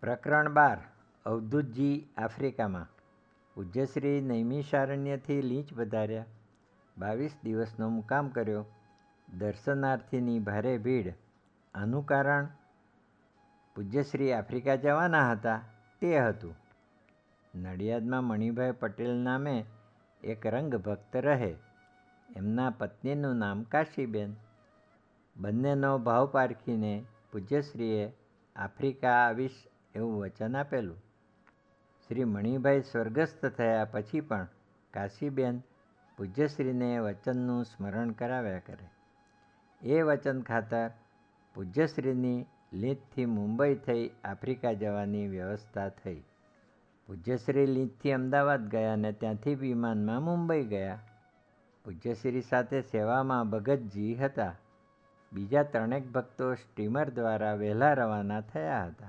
પ્રકરણ 12 અવધૂતજી આફ્રિકામાં. પૂજ્યશ્રી નૈમિષારણ્યથી લીંચ વધાર્યા. 22 દિવસનો મુકામ કર્યો. દર્શનાર્થીની ભારે ભીડ. આનું કારણ પૂજ્યશ્રી આફ્રિકા જવાના હતા તે હતું. નડિયાદમાં મણિભાઈ પટેલ નામે એક રંગભક્ત રહે. એમના પત્નીનું નામ કાશીબેન. બંનેનો ભાવ પારખીને પૂજ્યશ્રીએ આફ્રિકા આવીશ એવું વચન આપેલું. શ્રી મણિભાઈ સ્વર્ગસ્થ થયા પછી પણ કાશીબેન પૂજ્યશ્રીને વચનનું સ્મરણ કરાવ્યા કરે. એ વચન ખાતર પૂજ્યશ્રીની લીંચથી મુંબઈ થઈ આફ્રિકા જવાની વ્યવસ્થા થઈ. પૂજ્યશ્રી લીંચથી અમદાવાદ ગયા અને ત્યાંથી વિમાનમાં મુંબઈ ગયા. પૂજ્યશ્રી સાથે સેવામાં ભગતજી હતા. બીજા 3 ભક્તો સ્ટીમર દ્વારા વહેલા રવાના થયા હતા.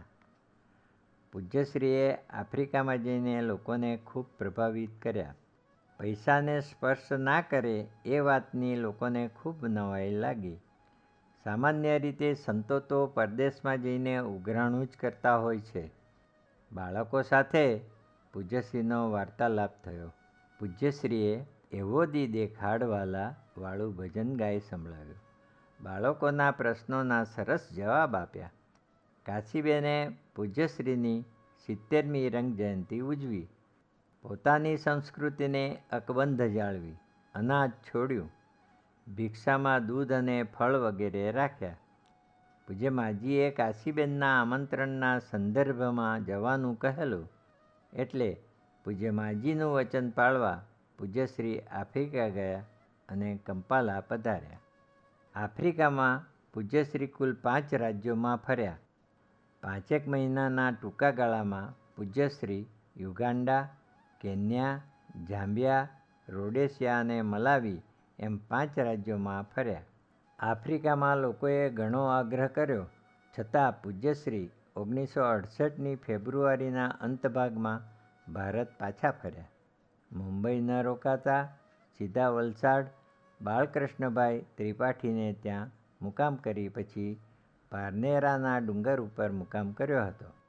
પૂજ્યશ્રીએ આફ્રિકામાં જઈને લોકોને ખૂબ પ્રભાવિત કર્યા. પૈસાને સ્પર્શ ના કરે એ વાતની લોકોને ખૂબ નવાઈ લાગી. સામાન્ય રીતે સંતો તો પરદેશમાં જઈને ઉઘરાણું જ કરતા હોય છે. બાળકો સાથે પૂજ્યશ્રીનો વાર્તાલાપ થયો. પૂજ્યશ્રીએ એવો દી દેખાડવાલા વાળું ભજન ગાઈ સંભળાવ્યું. બાળકોના પ્રશ્નોના સરસ જવાબ આપ્યા. કાશીબેને પૂજ્યશ્રીની 70મી રંગજયંતિ ઉજવી. પોતાની સંસ્કૃતિને અકબંધ જાળવી. અનાજ છોડ્યું. ભિક્ષામાં દૂધ અને ફળ વગેરે રાખ્યા. પૂજ્ય માજીએ કાશીબેનના આમંત્રણના સંદર્ભમાં જવાનું કહેલું એટલે પૂજ્ય માજીનું વચન પાળવા પૂજ્યશ્રી આફ્રિકા ગયા અને કંપાલા પધાર્યા. આફ્રિકામાં પૂજ્યશ્રી કુલ 5 રાજ્યોમાં ફર્યા. 5 મહિનાના ટૂંકા ગાળામાં પૂજ્યશ્રી યુગાન્ડા, કેન્યા, ઝામ્બિયા, રોડેશિયા અને મલાવી એમ 5 રાજ્યોમાં ફર્યા. આફ્રિકામાં લોકોએ ઘણો આગ્રહ કર્યો છતાં પૂજ્યશ્રી 1968ની ફેબ્રુઆરીના અંતભાગમાં ભારત પાછા ફર્યા. મુંબઈ ન રોકાતા સીધા વલસાડ બાળકૃષ્ણભાઈ ત્રિપાઠીને ત્યાં મુકામ કરી પછી પારનેરાના ડુંગર ઉપર મુકામ કર્યો હતો.